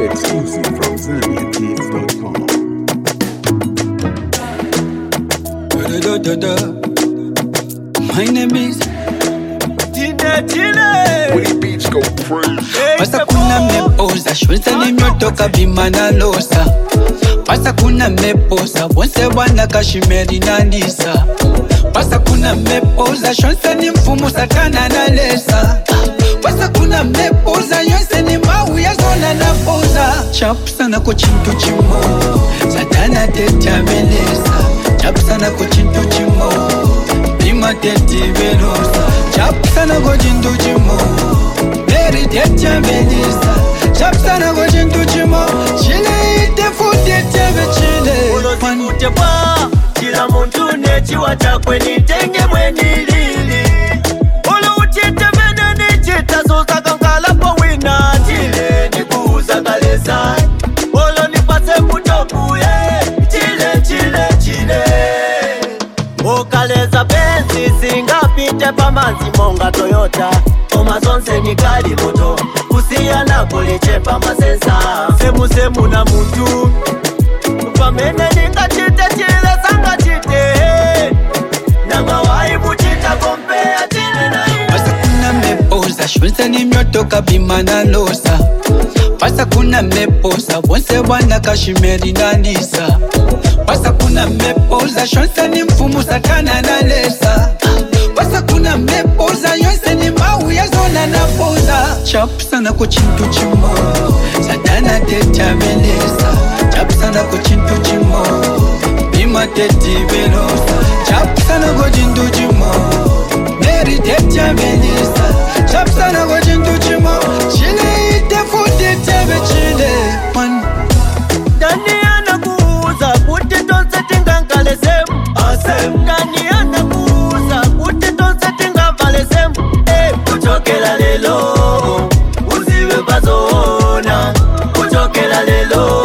Exclusive from ZambianKids.com. My name is When the beats go crazy. Pasa kuna meposa shweza nimyotoka bimana losa. Pasa kuna meposa bonse wana kashimeri nandisa. Pasa kuna meposa shweza ni mfumu satana na lesa. Pasa kuna meposa yonse ni mawu ya zona na poza. Chapu sana ko chintu chimo satana tetia melesa. Chapu sana ko chintu chimo bima teti velosa. Chapu sana ko chintu chimo Mary tetia melesa. Chapu sana ko chintu chimo chile ite futi tebe chile. Ulo sikute pa chila muntu nechiwa chakwe nitenge mwenilili. Ulo uchite mene nichita sosa kankala po wina chile nikuuza kalesa. Ulo nipase mutoku chile Okaleza pensi singapite pamanzi monga Toyota. Oma zonse ni gari moto kusia na kulichepa masensa. Semu na muntu pamene ninga chite chile sanga chite. Nanga waibu chita kompea chile na Pasa kuna meposa shweza ni myotoka bimana losa. Pasa kuna meposa bonse wana kashimeri nandisa. Pasa kuna meposa shweza ni mfumu satana na lesa. Pasa kuna meposa yonse ni mawu ya zona na poza. Chapu sana ko chintu chimo satana tetia melesa. Chapu sana ko chintu chimo bima teti velosa. Chapu sana ko chintu chimo Mary tetia melesa. Chapu sana ko chintu chimo chile ite futi tebe chile. Dani anakuuza kuti tonse tingankale semu asem. Dani anakuuza kuti tonse tingavale semu. Kuchokela lelo uziwe bazona. Kuchokela lelo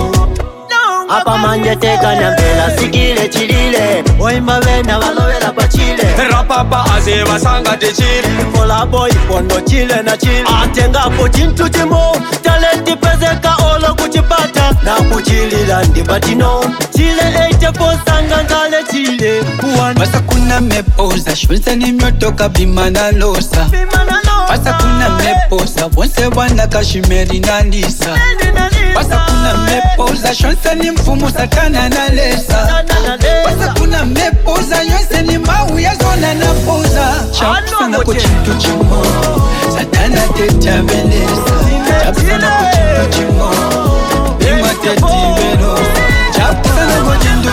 apa manje teka nyambela sikile chilile. Oimba vena valovela pa chile. Rapapa azeva sanga te chile. Kola boy pono chile na chile. Atengapo chintu chimo talenti pezeka olo kuchipata. Na kuchilila ndibatino chile 84 sanga ngale chile. Pasa kuna meposa shweza ni myotoka bimana losa. Pasa kuna meposa bonse wana kashimeri nandisa. Pasa kuna meposa shweza ni mfumu satana na lesa. Pasa kuna meposa yonse ni mawu ya zona na poza. Chapu sana ko chintu chimo satana tetia melesa. Chapu sana ko chintu chimo bima teti velosa. Chapu sana ko chintu